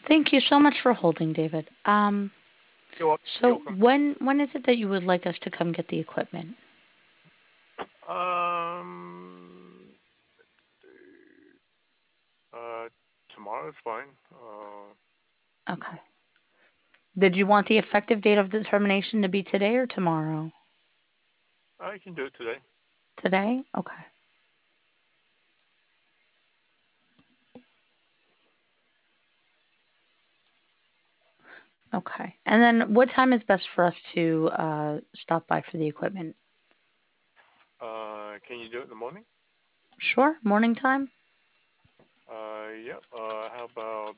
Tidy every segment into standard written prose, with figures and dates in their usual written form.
Thank you so much for holding, David. You're So welcome. when is it that you would like us to come get the equipment? Um, uh, Tomorrow is fine. Okay. Did you want the effective date of the termination to be today or tomorrow? I can do it today. Today? Okay. Okay. And then what time is best for us to stop by for the equipment? Can you do it in the morning? Sure. Morning time? Yep. How about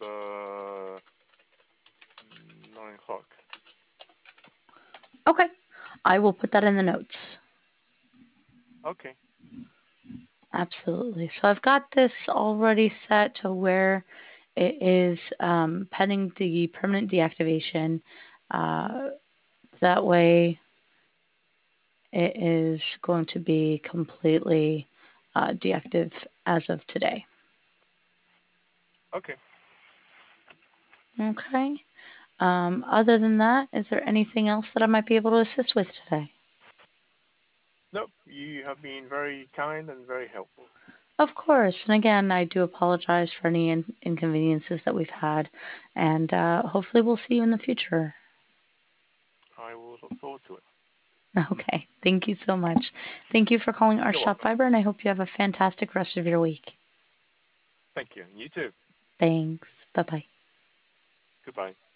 9 o'clock? Okay. I will put that in the notes. Okay. Absolutely. So I've got this already set to where it is pending the permanent deactivation. Uh, that way it is going to be completely deactive as of today. Okay. Okay. Other than that, is there anything else that I might be able to assist with today? Nope. You have been very kind and very helpful. Of course. And again, I do apologize for any inconveniences that we've had. And hopefully, we'll see you in the future. I will look forward to it. Okay. Thank you so much. Thank you for calling our You're shop welcome. fiber, and I hope you have a fantastic rest of your week. Thank you. You too. Thanks. Bye bye. Goodbye.